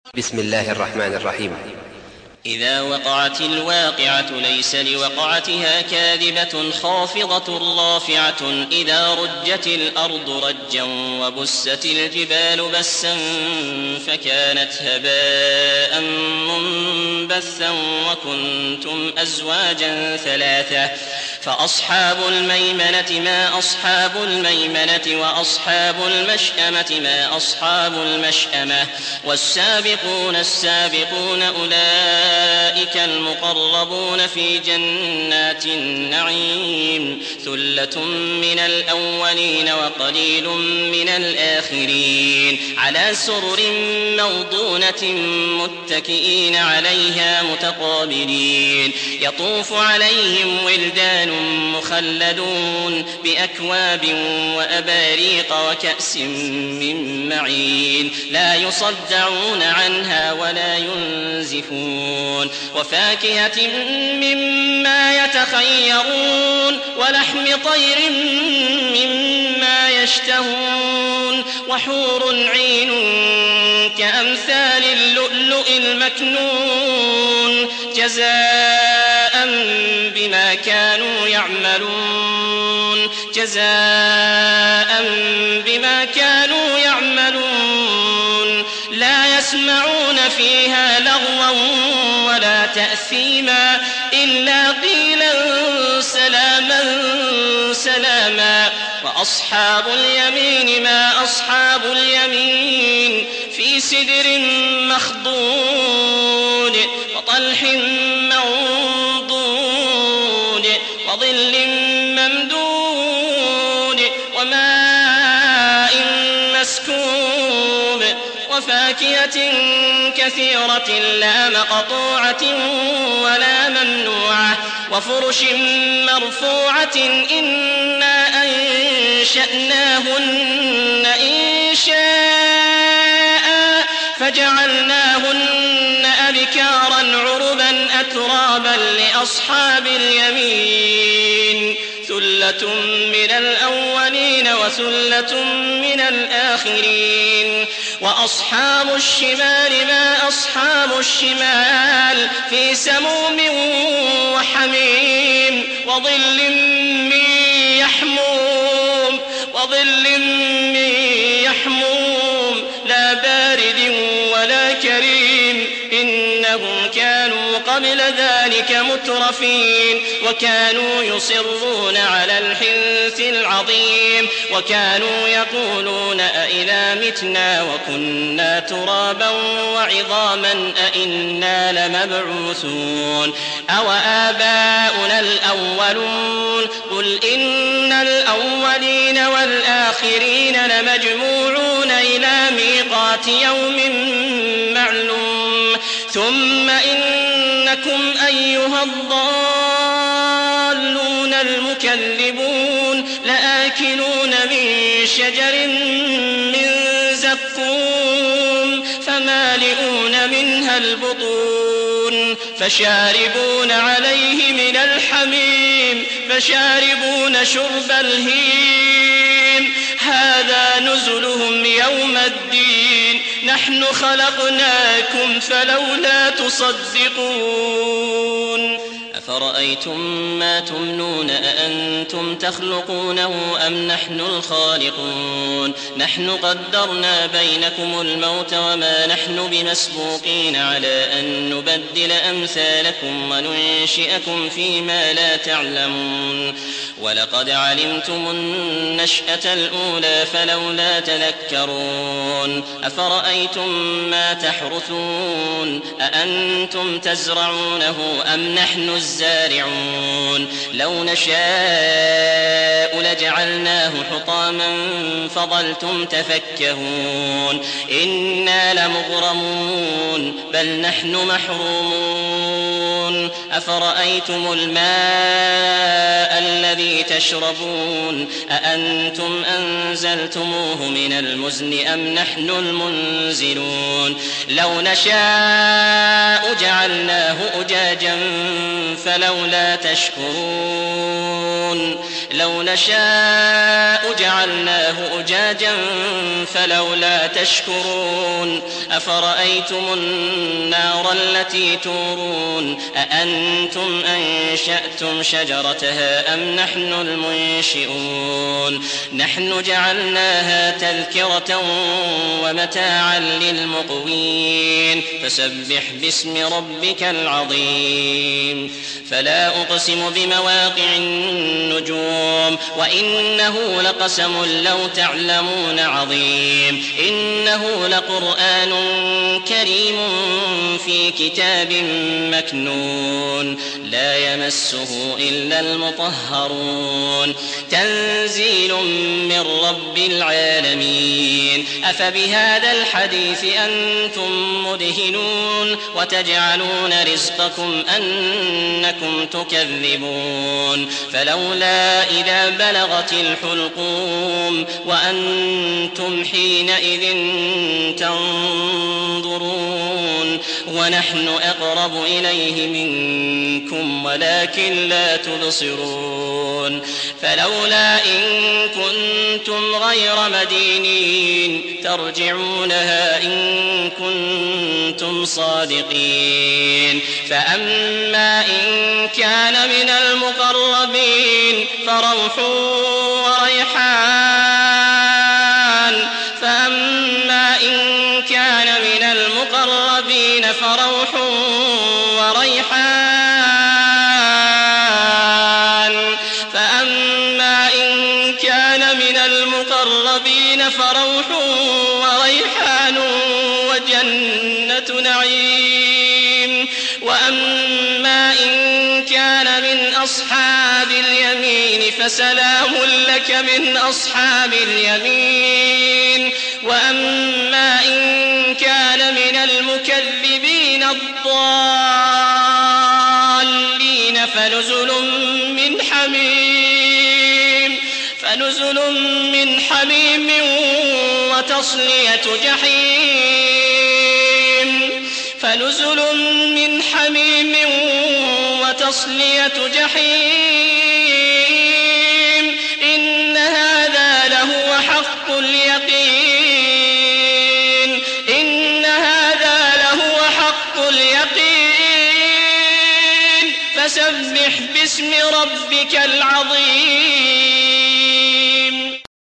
بسم الله الرحمن الرحيم. إذا وقعت الواقعة ليس لوقعتها كاذبة خافضة رافعة إذا رجت الأرض رجا وبست الجبال بسا فكانت هباء منبثا وكنتم أزواجا ثلاثة فأصحاب الميمنة ما أصحاب الميمنة وأصحاب المشأمة ما أصحاب المشأمة والسابقون السابقون أولئك المقربون في جنات النعيم ثلة من الأولين وقليل من الآخرين على سرر موضونة متكئين عليها متقابلين يطوف عليهم ولدان مخلدون بأكواب وأباريق وكأس من معين لا يصدعون عنها ولا ينزفون وفاكهة مما يتخيرون ولحم طير مما يشتهون وحور عين كأمثال اللؤلؤ المكنون جزاء بما كانوا يعملون لا يسمعون فيها لغوا ولا تأثيما إلا قيلا سلاما سلاما وأصحاب اليمين ما أصحاب اليمين في سدر مخضود وطلح منضود وظل ممدود وماء مسكوب وفاكهة كثيرة لا مقطوعة ولا ممنوعة وفرش مرفوعة إنا أنشأناهن إنشاء فجعلناهن أبكارا عربا أترابا لأصحاب اليمين ثلة من الأولين وثلة من الآخرين وأصحاب الشمال ما أصحاب الشمال في سموم وحميم وظل من يحموم لا بارد ولا كريم إنهم كانوا قبل ذلك مترفين وكانوا يصرون على الحنث العظيم وكانوا يقولون أئذا متنا وكنا ترابا وعظاما أئنا لمبعوثون أو آباؤنا الأولون قل إن الأولين والآخرين لمجموعون إلى ميقات يوم معلوم ثم إنكم أيها الضالون المكذبون لآكلون من شجر من زقوم فمالئون منها البطون فشاربون عليه من الحميم فشاربون شرب الهيم هذا نزلهم يوم الدين نحن خلقناكم فلولا تصدقون أفرأيتم ما تمنون أأنتم تخلقونه أم نحن الخالقون نحن قدرنا بينكم الموت وما نحن بمسبوقين على أن نبدل أمثالكم وننشئكم فيما لا تعلمون ولقد علمتم النشأة الأولى فلولا تذكرون أفرأيتم ما تحرثون أأنتم تزرعونه أم نحن الزارعون لو نشاء لجعلناه حطاما فظلتم تفكهون إنا لمغرمون بل نحن محرومون أفرأيتم الماء الذي تشربون أأنتم أنزلتموه من المزن أم نحن المنزلون لو نشاء جعلناه أجاجا أجاجا فلولا تشكرون لو نشاء جعلناه أجاجا فلولا تشكرون أفرأيتم النار التي تورون أأنتم أنشأتم شجرتها أم نحن المنشئون نحن جعلناها تذكرة ومتاعا للمقوين فسبح باسم ربك العظيم فلا أقسم بمواقع النجوم وإنه لقسم لو تعلمون عظيم إنه لقرآن كريم في كتاب مكنون لا يمسه إلا المطهرون تنزيل من رب العالمين أفبهذا الحديث أنتم مدهنون وتجعلون رزقكم أنكم تكذبون فلولا إذا بلغت الحلقوم وأنتم حينئذ تنظرون ونحن أقرب إليه منكم ولكن لا تبصرون فلولا إن كنتم غير مدينين ترجعونها إن كنتم صادقين فأما إن كان من المقربين فروح وريحان فأما إن كان من المقربين فروح وريحان فأما إن كان من المقربين فروح وريحان وجنة نعيم وأما إن كان من أصحاب اليمين فسلام لك من أصحاب اليمين وأما إن كان من المكذبين الضالين فنزل من حميم وتصلية جحيم إن هذا لهو حق اليقين فسبح باسم ربك العظيم